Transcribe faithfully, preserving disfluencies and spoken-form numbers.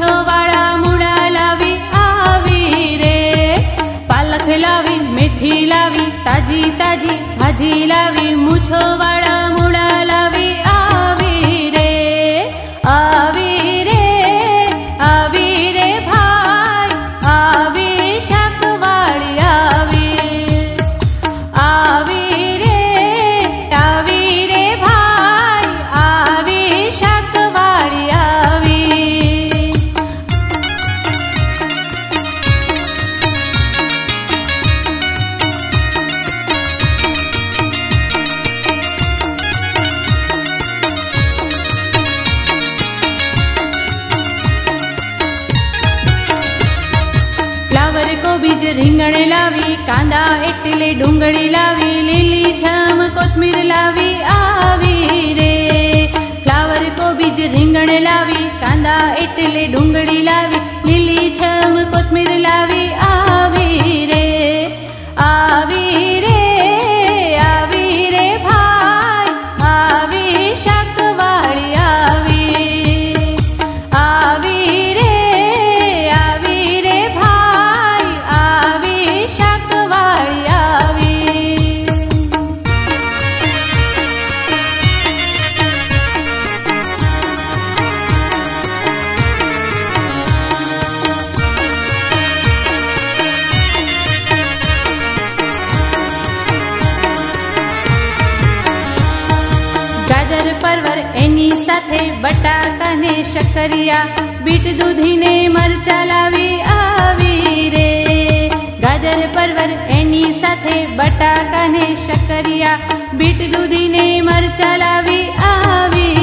વાળા મૂળા લાવી આવી રે, પાલક લાવી, મેથી લાવી, તાજી તાજી ભાજી લાવી, મૂછો વાળા મૂળા લાવી આવી રે, આવી રે, આવી રે ભાઈ, આવી શાકવાળી આવી, આવી રે, આવી રે ભાઈ, આવી શાકવાળી આવી. ફ્લાવર કોબીજ રીંગણ લાવી, કાંદા એટલે ડુંગળી લાવી, લીલી છમ કોથમીર લાવી આવી રે, ફ્લાવર કોબીજ રીંગણ લાવી, કાંદા એટલે ડુંગળી લાવી, લીલી છમ કોથમીર લાવી આવી રે, આવી રે, આવી રે ભાઈ, આવી શાકવાળી આવી, આવી રે, આવી રે ભાઈ, આવી શાકવાળી આવી. ગાજર પરવર એની સાથે બટાકા ને શક્કરિયા, બીટ દૂધી ને મરચા લાવી આવી રે, ગાજર પરવર એની સાથે બટાકા ને શક્કરિયા, બીટ દૂધી ને મરચા લાવી આવી